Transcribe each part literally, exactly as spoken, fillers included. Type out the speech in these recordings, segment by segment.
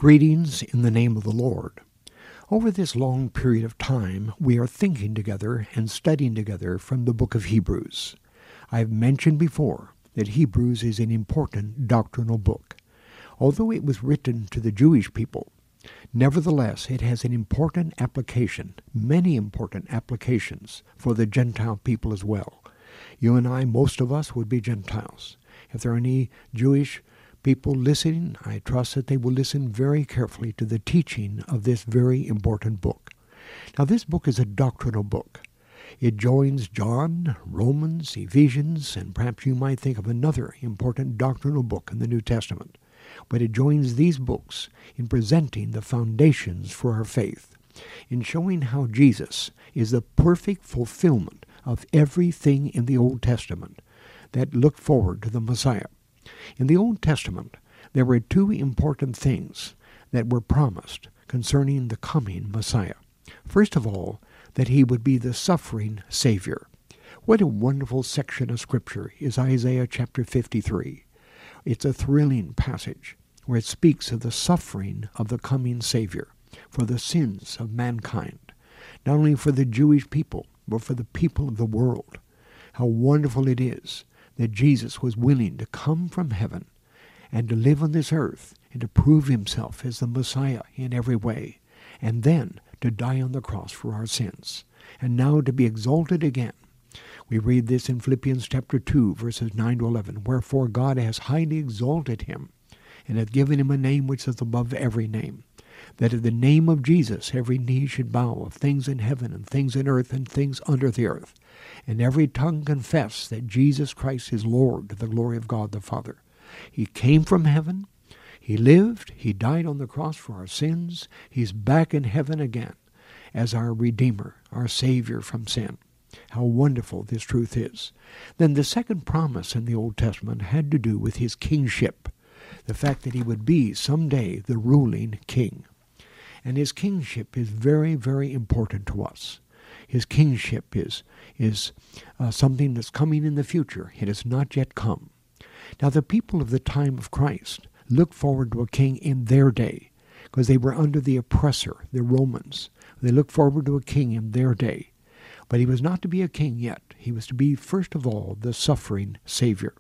Greetings in the name of the Lord. Over this long period of time, we are thinking together and studying together from the book of Hebrews. I have mentioned before that Hebrews is an important doctrinal book. Although it was written to the Jewish people, nevertheless it has an important application, many important applications for the Gentile people as well. You and I, most of us, would be Gentiles. If there are any Jewish people listening, I trust that they will listen very carefully to the teaching of this very important book. Now, this book is a doctrinal book. It joins John, Romans, Ephesians, and perhaps you might think of another important doctrinal book in the New Testament. But it joins these books in presenting the foundations for our faith, in showing how Jesus is the perfect fulfillment of everything in the Old Testament that looked forward to the Messiah. In the Old Testament, there were two important things that were promised concerning the coming Messiah. First of all, that he would be the suffering Savior. What a wonderful section of Scripture is Isaiah chapter fifty-three. It's a thrilling passage where it speaks of the suffering of the coming Savior for the sins of mankind, not only for the Jewish people, but for the people of the world. How wonderful it is that Jesus was willing to come from heaven and to live on this earth and to prove himself as the Messiah in every way, and then to die on the cross for our sins, and now to be exalted again. We read this in Philippians chapter two, verses nine to eleven, "Wherefore God has highly exalted him, and hath given him a name which is above every name, that at the name of Jesus every knee should bow, of things in heaven and things in earth and things under the earth, and every tongue confess that Jesus Christ is Lord, to the glory of God the Father." He came from heaven, he lived, he died on the cross for our sins, he's back in heaven again as our Redeemer, our Savior from sin. How wonderful this truth is. Then the second promise in the Old Testament had to do with his kingship, the fact that he would be someday the ruling king. And his kingship is very, very important to us. His kingship is, is uh, something that's coming in the future. It has not yet come. Now, the people of the time of Christ looked forward to a king in their day because they were under the oppressor, the Romans. They looked forward to a king in their day. But he was not to be a king yet. He was to be, first of all, the suffering Savior.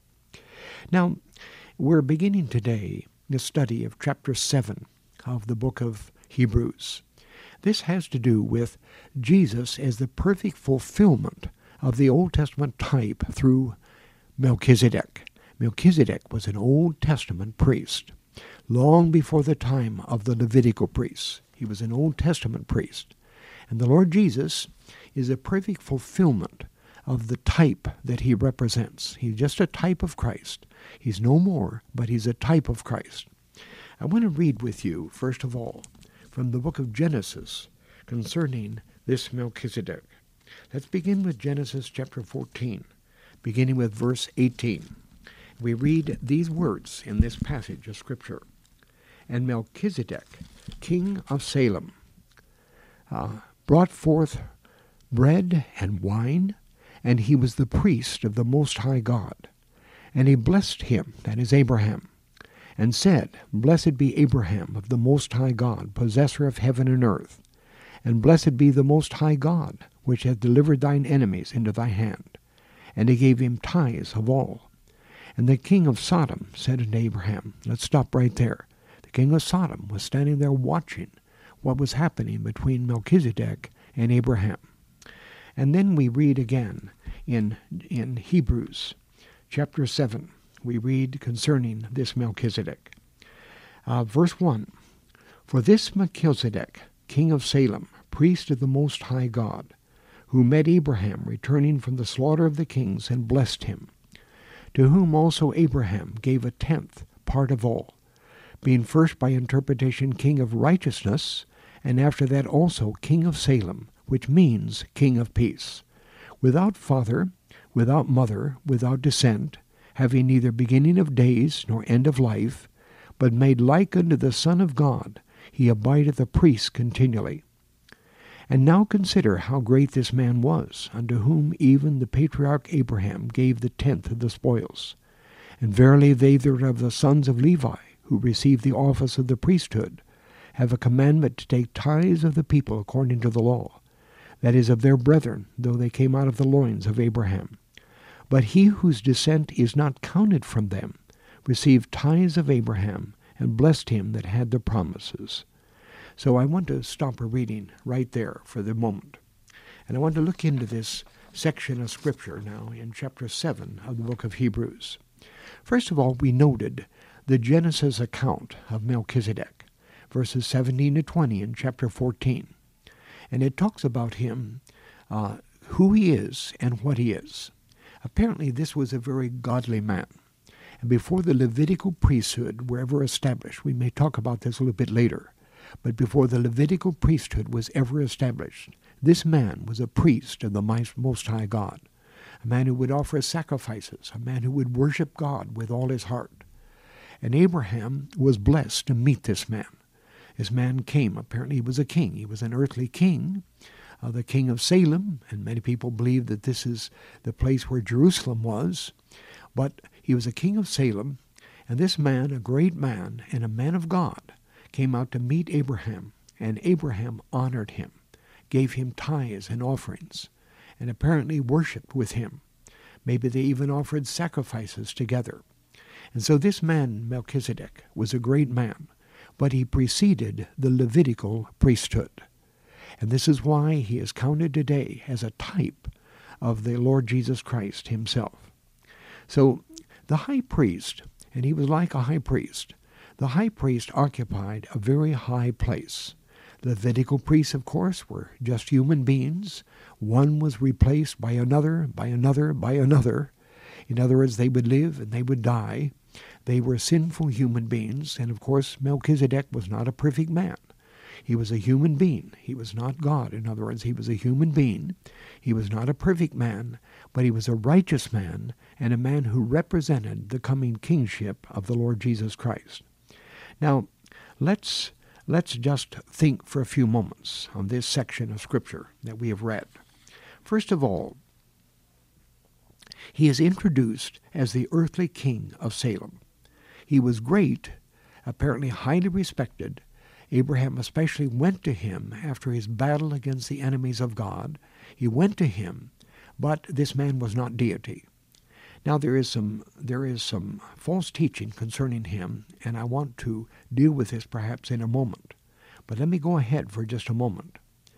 Now, we're beginning today the study of chapter seven of the book of Hebrews. This has to do with Jesus as the perfect fulfillment of the Old Testament type through Melchizedek. Melchizedek was an Old Testament priest. Long before the time of the Levitical priests, he was an Old Testament priest. And the Lord Jesus is a perfect fulfillment of the type that he represents. He's just a type of Christ. He's no more, but he's a type of Christ. I want to read with you, first of all, from the book of Genesis concerning this Melchizedek. Let's begin with Genesis chapter fourteen, beginning with verse eighteen. We read these words in this passage of Scripture. "And Melchizedek, king of Salem, uh, brought forth bread and wine, and he was the priest of the Most High God. And he blessed him," that is Abraham, "and said, Blessed be Abraham of the Most High God, possessor of heaven and earth. And blessed be the Most High God, which hath delivered thine enemies into thy hand. And he gave him tithes of all. And the king of Sodom said unto Abraham," let's stop right there. The king of Sodom was standing there watching what was happening between Melchizedek and Abraham. And then we read again in, in Hebrews chapter seven. We read concerning this Melchizedek. Uh, verse one, "For this Melchizedek, king of Salem, priest of the Most High God, who met Abraham returning from the slaughter of the kings and blessed him, to whom also Abraham gave a tenth part of all, being first by interpretation king of righteousness, and after that also king of Salem, which means king of peace, without father, without mother, without descent, having neither beginning of days nor end of life, but made like unto the Son of God, he abideth a priest continually. And now consider how great this man was, unto whom even the patriarch Abraham gave the tenth of the spoils. And verily they that are of the sons of Levi, who received the office of the priesthood, have a commandment to take tithes of the people according to the law, that is, of their brethren, though they came out of the loins of Abraham. But he whose descent is not counted from them received tithes of Abraham, and blessed him that had the promises. So I want to stop a reading right there for the moment. And I want to look into this section of Scripture now in chapter seven of the book of Hebrews. First of all, we noted the Genesis account of Melchizedek, verses seventeen to twenty in chapter fourteen. And it talks about him, uh, who he is and what he is. Apparently this was a very godly man. And before the Levitical priesthood were ever established, we may talk about this a little bit later, but before the Levitical priesthood was ever established, this man was a priest of the Most High God, a man who would offer sacrifices, a man who would worship God with all his heart. And Abraham was blessed to meet this man. This man came, apparently he was a king. He was an earthly king, uh, the king of Salem, and many people believe that this is the place where Jerusalem was. But he was a king of Salem, and this man, a great man and a man of God, came out to meet Abraham, and Abraham honored him, gave him tithes and offerings, and apparently worshipped with him. Maybe they even offered sacrifices together. And so this man, Melchizedek, was a great man, but he preceded the Levitical priesthood. And this is why he is counted today as a type of the Lord Jesus Christ himself. So the high priest, and he was like a high priest, the high priest occupied a very high place. The Levitical priests, of course, were just human beings. One was replaced by another, by another, by another. In other words, they would live and they would die. They were sinful human beings, and of course Melchizedek was not a perfect man. He was a human being. He was not God. In other words, he was a human being. He was not a perfect man, but he was a righteous man and a man who represented the coming kingship of the Lord Jesus Christ. Now, let's let's just think for a few moments on this section of Scripture that we have read. First of all, he is introduced as the earthly king of Salem. He was great, apparently highly respected. Abraham especially went to him after his battle against the enemies of God. He went to him, but this man was not deity. Now there is some there is some false teaching concerning him, and I want to deal with this perhaps in a moment. But let me go ahead for just a moment.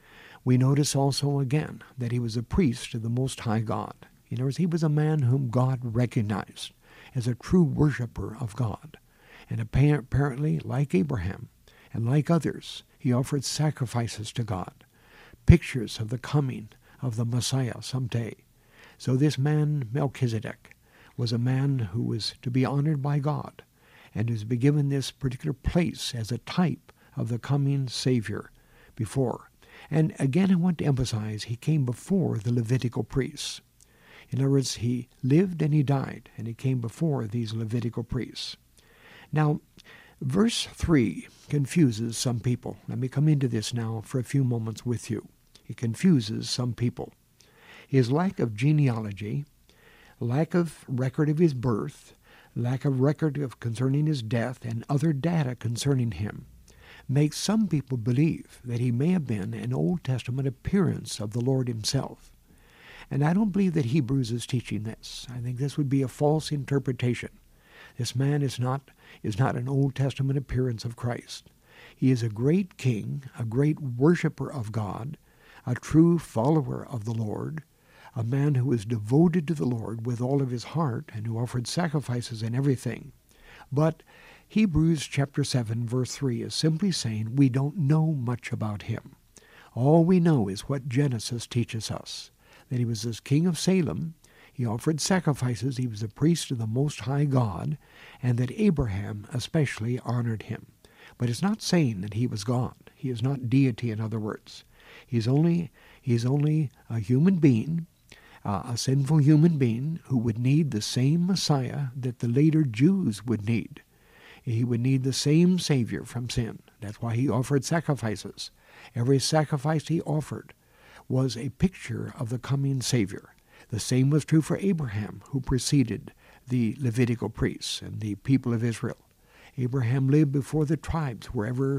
We notice also again that he was a priest of the Most High God. In other words, he was a man whom God recognized as a true worshiper of God. And apparently, like Abraham, and like others, he offered sacrifices to God, pictures of the coming of the Messiah someday. So this man, Melchizedek, was a man who was to be honored by God, and was to be given this particular place as a type of the coming Savior before. And again, I want to emphasize, he came before the Levitical priests. In other words, he lived and he died, and he came before these Levitical priests. Now, verse three confuses some people. Let me come into this now for a few moments with you. It confuses some people. His lack of genealogy, lack of record of his birth, lack of record of concerning his death, and other data concerning him makes some people believe that he may have been an Old Testament appearance of the Lord himself. And I don't believe that Hebrews is teaching this. I think this would be a false interpretation. This man is not is not an Old Testament appearance of Christ. He is a great king, a great worshiper of God, a true follower of the Lord, a man who is devoted to the Lord with all of his heart and who offered sacrifices and everything. But Hebrews chapter seven, verse three is simply saying we don't know much about him. All we know is what Genesis teaches us, that he was this king of Salem. He offered sacrifices. He was a priest of the Most High God, and that Abraham especially honored him. But it's not saying that he was God. He is not deity, in other words. He's only, he's only a human being, uh, a sinful human being who would need the same Messiah that the later Jews would need. He would need the same Savior from sin. That's why he offered sacrifices. Every sacrifice he offered was a picture of the coming Savior. The same was true for Abraham, who preceded the Levitical priests and the people of Israel. Abraham lived before the tribes were ever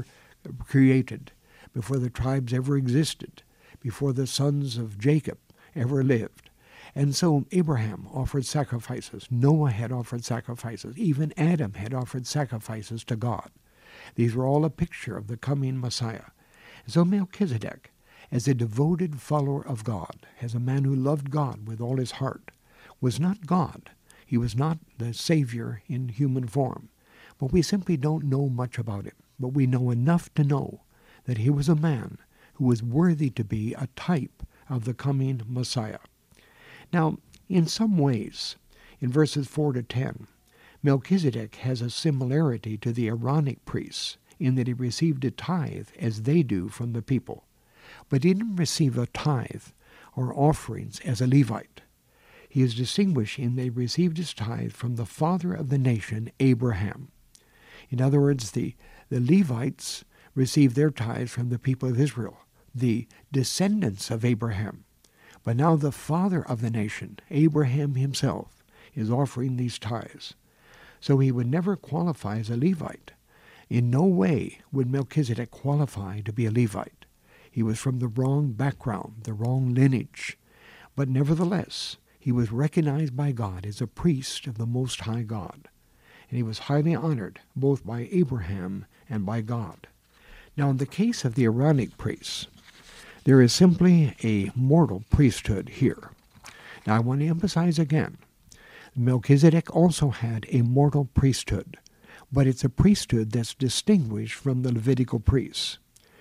created, before the tribes ever existed, before the sons of Jacob ever lived. And so Abraham offered sacrifices. Noah had offered sacrifices. Even Adam had offered sacrifices to God. These were all a picture of the coming Messiah. So Melchizedek, as a devoted follower of God, as a man who loved God with all his heart, was not God. He was not the Savior in human form. But we simply don't know much about him. But we know enough to know that he was a man who was worthy to be a type of the coming Messiah. Now, in some ways, in verses four to ten, Melchizedek has a similarity to the Aaronic priests in that he received a tithe as they do from the people. But he didn't receive a tithe or offerings as a Levite. He is distinguished in that he received his tithe from the father of the nation, Abraham. In other words, the, the Levites received their tithes from the people of Israel, the descendants of Abraham. But now the father of the nation, Abraham himself, is offering these tithes. So he would never qualify as a Levite. In no way would Melchizedek qualify to be a Levite. He was from the wrong background, the wrong lineage. But nevertheless, he was recognized by God as a priest of the Most High God. And he was highly honored both by Abraham and by God. Now, in the case of the Aaronic priests, there is simply a mortal priesthood here. Now, I want to emphasize again, Melchizedek also had a mortal priesthood, but it's a priesthood that's distinguished from the Levitical priests.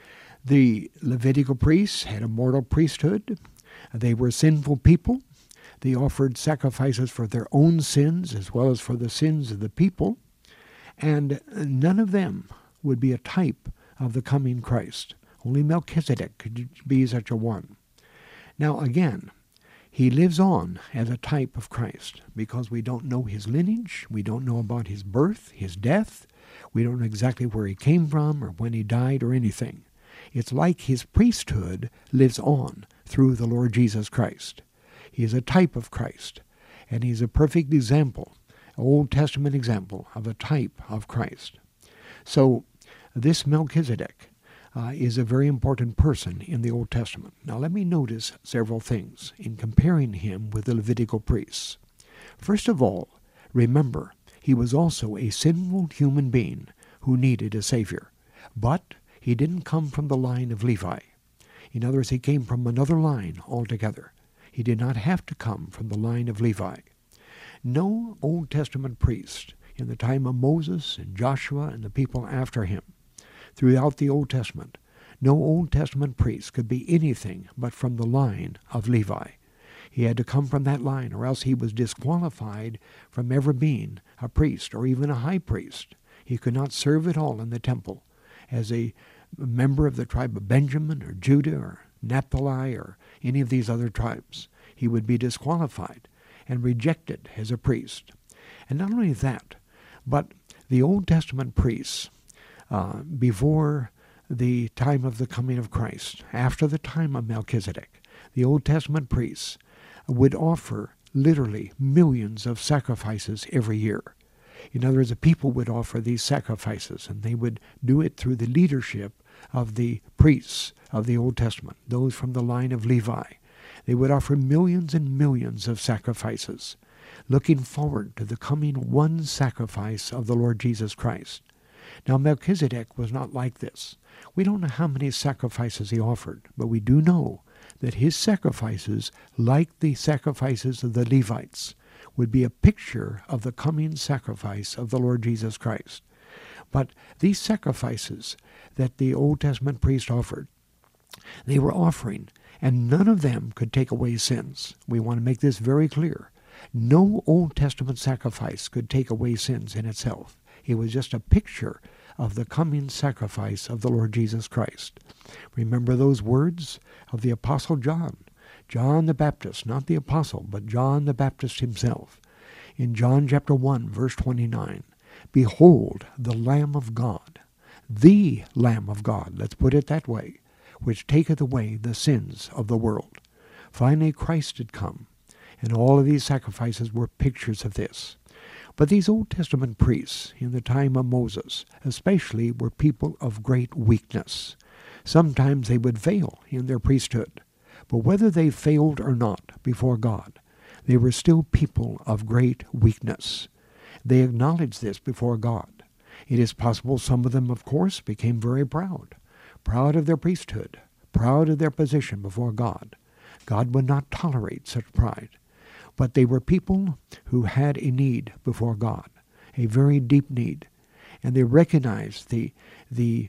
The Levitical priests had a mortal priesthood. They were sinful people. They offered sacrifices for their own sins as well as for the sins of the people, and none of them would be a type of the coming Christ. Only Melchizedek could be such a one. Now again, he lives on as a type of Christ because we don't know his lineage, we don't know about his birth, his death, we don't know exactly where he came from or when he died or anything. It's like his priesthood lives on through the Lord Jesus Christ. He is a type of Christ, and he's a perfect example, an Old Testament example of a type of Christ. So this Melchizedek Uh, is a very important person in the Old Testament. Now let me notice several things in comparing him with the Levitical priests. First of all, remember, he was also a sinful human being who needed a Savior. But he didn't come from the line of Levi. In other words, he came from another line altogether. He did not have to come from the line of Levi. No Old Testament priest in the time of Moses and Joshua and the people after him, throughout the Old Testament, no Old Testament priest could be anything but from the line of Levi. He had to come from that line, or else he was disqualified from ever being a priest or even a high priest. He could not serve at all in the temple as a member of the tribe of Benjamin or Judah or Naphtali or any of these other tribes. He would be disqualified and rejected as a priest. And not only that, but the Old Testament priests, Uh, before the time of the coming of Christ, after the time of Melchizedek, the Old Testament priests would offer literally millions of sacrifices every year. In other words, the people would offer these sacrifices, and they would do it through the leadership of the priests of the Old Testament, those from the line of Levi. They would offer millions and millions of sacrifices, looking forward to the coming one sacrifice of the Lord Jesus Christ. Now, Melchizedek was not like this. We don't know how many sacrifices he offered, but we do know that his sacrifices, like the sacrifices of the Levites, would be a picture of the coming sacrifice of the Lord Jesus Christ. But these sacrifices that the Old Testament priest offered, they were offering, and none of them could take away sins. We want to make this very clear. No Old Testament sacrifice could take away sins in itself. It was just a picture of the coming sacrifice of the Lord Jesus Christ. Remember those words of the Apostle John, John the Baptist, not the Apostle, but John the Baptist himself. In John chapter one, verse twenty-nine, "Behold the Lamb of God, the Lamb of God," let's put it that way, "which taketh away the sins of the world." Finally, Christ had come, and all of these sacrifices were pictures of this. But these Old Testament priests in the time of Moses especially were people of great weakness. Sometimes they would fail in their priesthood, but whether they failed or not before God, they were still people of great weakness. They acknowledged this before God. It is possible some of them, of course, became very proud, proud of their priesthood, proud of their position before God. God would not tolerate such pride. But they were people who had a need before God, a very deep need. And they recognized the, the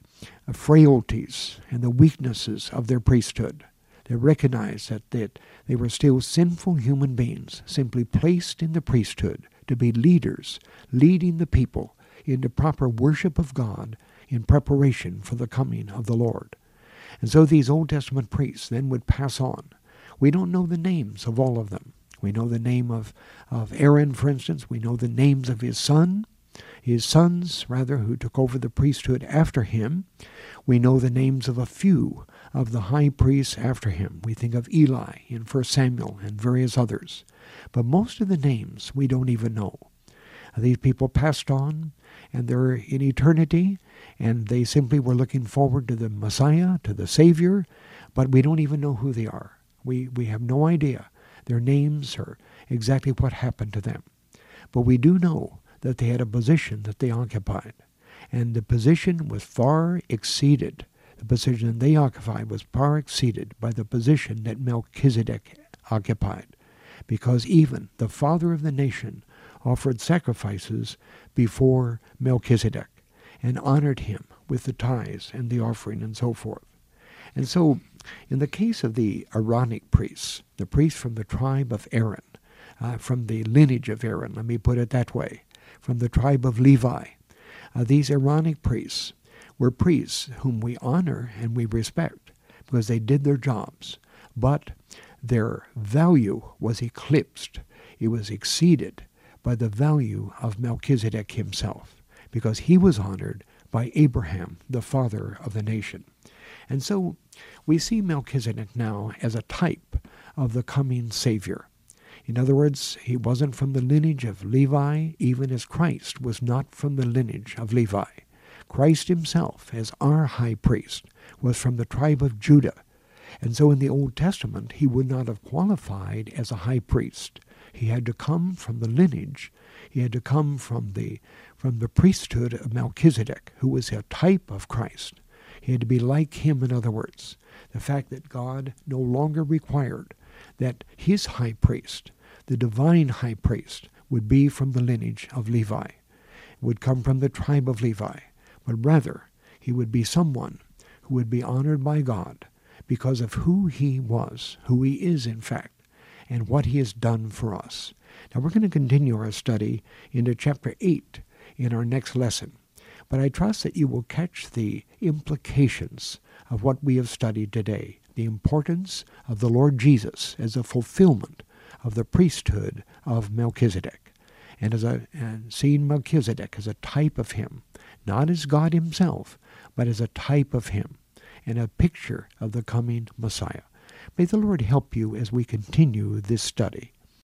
frailties and the weaknesses of their priesthood. They recognized that, that they were still sinful human beings, simply placed in the priesthood to be leaders, leading the people into proper worship of God in preparation for the coming of the Lord. And so these Old Testament priests then would pass on. We don't know the names of all of them. We know the name of, of Aaron, for instance. We know the names of his son, his sons, rather, who took over the priesthood after him. We know the names of a few of the high priests after him. We think of Eli in First Samuel and various others. But most of the names we don't even know. These people passed on, and they're in eternity, and they simply were looking forward to the Messiah, to the Savior, but we don't even know who they are. We, we have no idea their names or exactly what happened to them. But we do know that they had a position that they occupied, and the position was far exceeded. The position they occupied was far exceeded by the position that Melchizedek occupied, because even the father of the nation offered sacrifices before Melchizedek and honored him with the tithes and the offering and so forth. And so, in the case of the Aaronic priests, the priests from the tribe of Aaron, uh, from the lineage of Aaron, let me put it that way, from the tribe of Levi, uh, these Aaronic priests were priests whom we honor and we respect because they did their jobs, but their value was eclipsed. It was exceeded by the value of Melchizedek himself, because he was honored by Abraham, the father of the nation. And so we see Melchizedek now as a type of the coming Savior. In other words, he wasn't from the lineage of Levi, even as Christ was not from the lineage of Levi. Christ himself, as our high priest, was from the tribe of Judah. And so in the Old Testament, he would not have qualified as a high priest. He had to come from the lineage. He had to come from the, from the priesthood of Melchizedek, who was a type of Christ. He had to be like him, in other words. The fact that God no longer required that his high priest, the divine high priest, would be from the lineage of Levi, would come from the tribe of Levi, but rather he would be someone who would be honored by God because of who he was, who he is in fact, and what he has done for us. Now we're going to continue our study into chapter eight in our next lesson. But I trust that you will catch the implications of what we have studied today, the importance of the Lord Jesus as a fulfillment of the priesthood of Melchizedek, and as a and seeing Melchizedek as a type of him, not as God himself, but as a type of him, and a picture of the coming Messiah. May the Lord help you as we continue this study.